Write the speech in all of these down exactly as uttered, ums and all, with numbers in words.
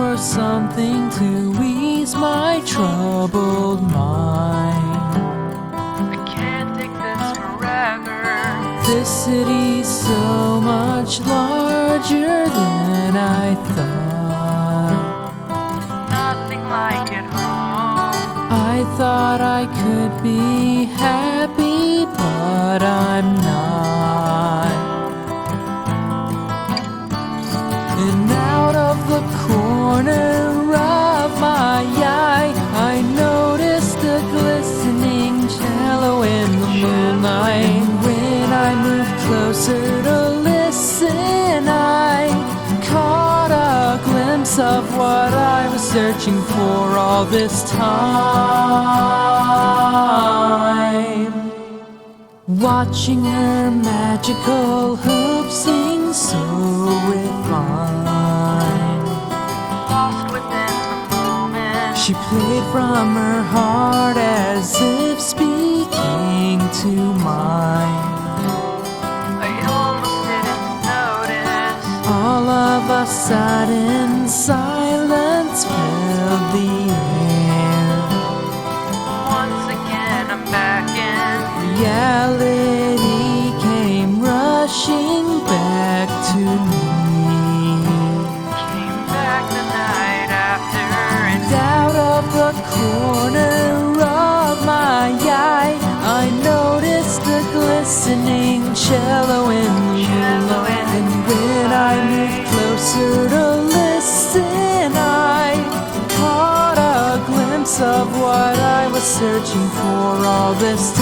for something to ease my troubled mind. I can't take this forever. This city's so much larger than I thought. Nothing like it home. I thought I could be happy, but I'm not. And out of the corner of my eye, I noticed a glistening jello in the moonlight. When I moved closer to listen, I caught a glimpse of what I was searching for all this time. Watching her magical hoops sing so refined. Lost within the moment. She played from her heart as if speaking to mine. I almost didn't notice. All of a sudden, silence filled the air. Once again, I'm back in. Reality came rushing back to me. Came back the night after, and Out of the corner of my eye, I noticed a glistening cello in the moonlight. And when I moved closer to listen, I caught a glimpse of what I was searching for all this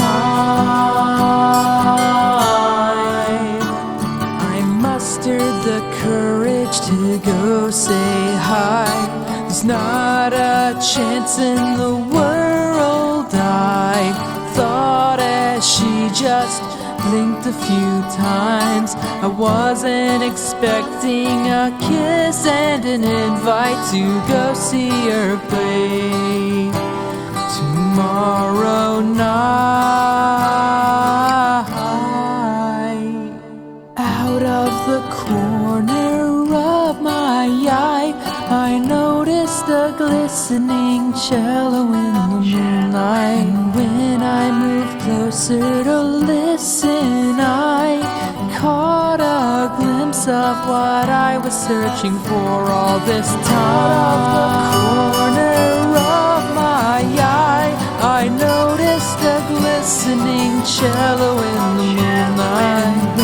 time. I mustered the courage to go say hi. There's not a chance in the world, I thought, as she just blinked a few times. I wasn't expecting a kiss and an invite to go see her play tomorrow night. Out of the corner of my eye, I noticed a glistening cello in the moonlight. And when I moved closer to listen, I caught a glimpse of what I was searching for all this time. Out of the corner of my eye, I noticed a glistening cello in the moonlight.